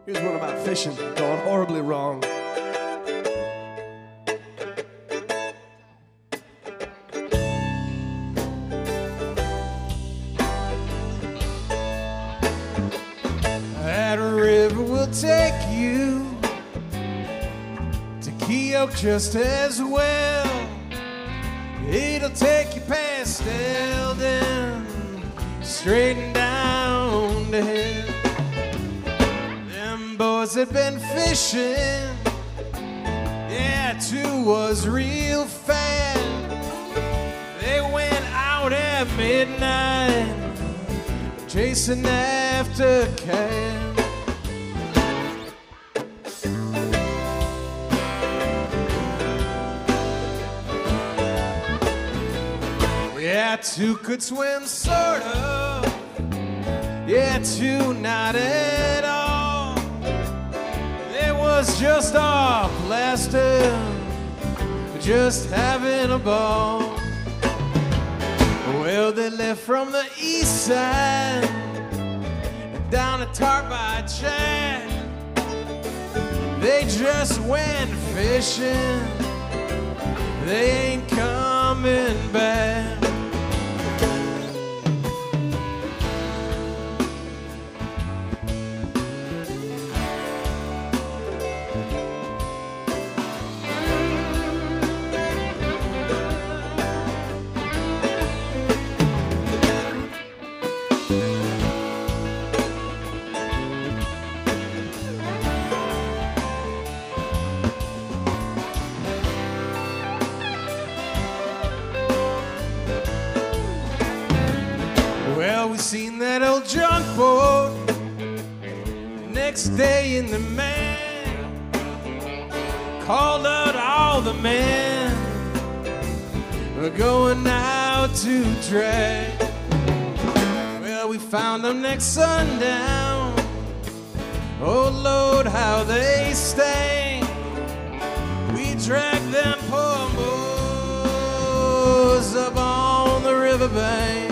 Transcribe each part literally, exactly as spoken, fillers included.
Here's one about fishing gone horribly wrong. That river will take you to Keokuk just as well. It'll take you past Eldon, straight and down to hell. Them boys had been fishing, yeah, two was real fat. They went out at midnight, chasing after cat. Yeah, two could swim, sort of. Yeah, two not at all. It was just all plaster, just having a ball. Well, they left from the east side down to Tarbide Jack. They just went fishing, they ain't coming back. Well, we seen that old junk boat next day in the man, called out all the men, we're going out to drag. Well, we found them next sundown, oh Lord, how they stank. We dragged them poor moors up on the riverbank.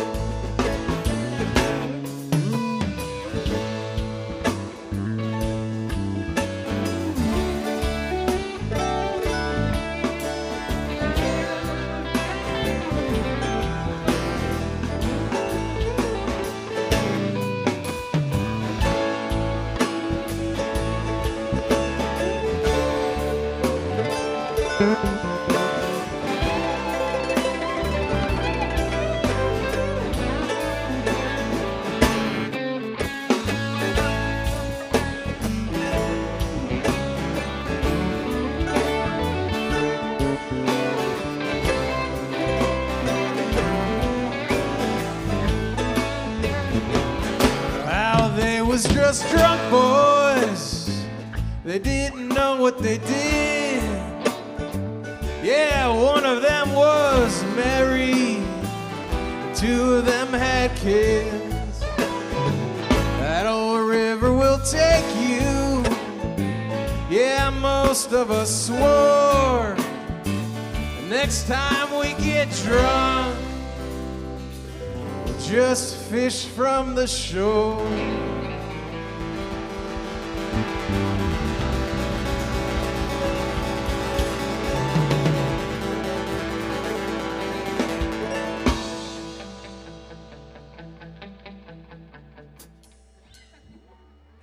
Well, they was just drunk boys, they didn't know what they did. Yeah, one of them was married, two of them had kids. That old river will take you, yeah, most of us swore. Next time we get drunk, we'll just fish from the shore.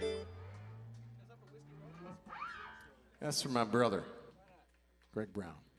That's for my brother, Greg Brown.